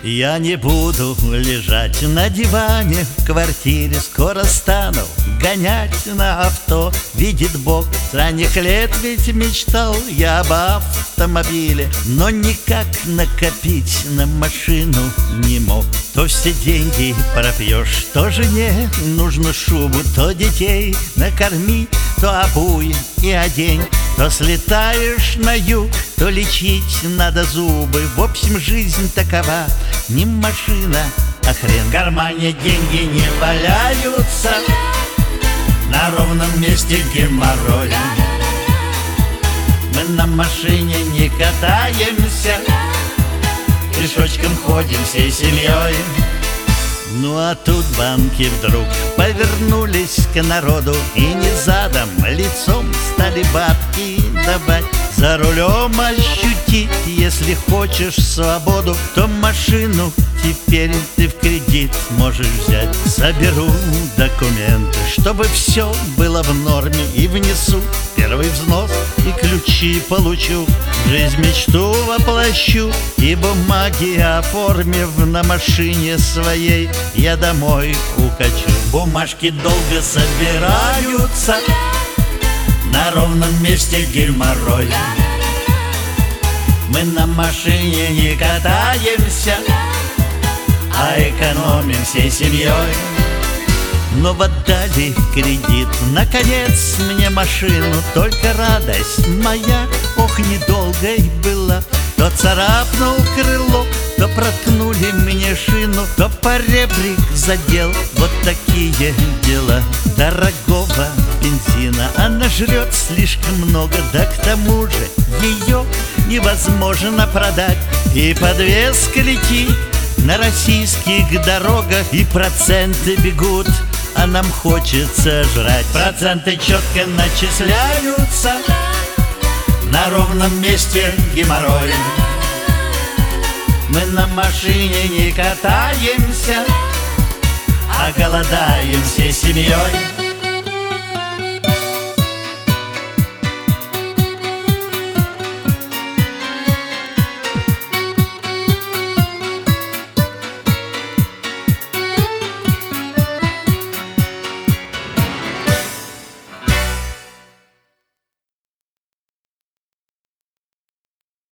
Я не буду лежать на диване в квартире, скоро стану гонять на авто. Видит Бог, с ранних лет ведь мечтал я об автомобиле, но никак накопить на машину не мог. То все деньги пропьешь, то жене нужно шубу, то детей накорми, то обуй и одень. То слетаешь на юг, то лечить надо зубы. В общем, жизнь такова, не машина, а хрен. В кармане деньги не валяются, на ровном месте геморрой. Мы на машине не катаемся, пешочком ходим всей семьей. Ну а тут банки вдруг повернулись к народу, и не задом, лицом стали бабки давать. За рулем ощутить, если хочешь свободу, то машину теперь ты в кредит можешь взять. Соберу документы, чтобы все было в норме, и внесу первый взнос, и ключи получу. Жизнь мечту воплощу, и бумаги оформив на машине своей, я домой укачу. Бумажки долго собираются, на ровном месте геморрой. Мы на машине не катаемся, а экономим всей семьей. Но вот дали кредит, наконец, мне машину. Только радость моя, ох, недолгой была. То царапнул крыло, то проткнули мне шину, то поребрик задел. Вот такие дела. Дорогого бензина она жрет слишком много, да к тому же ее невозможно продать. И подвеска летит на российских дорогах, и проценты бегут, а нам хочется жрать. Проценты четко начисляются, на ровном месте геморрой. Мы на машине не катаемся, а голодаем всей семьей.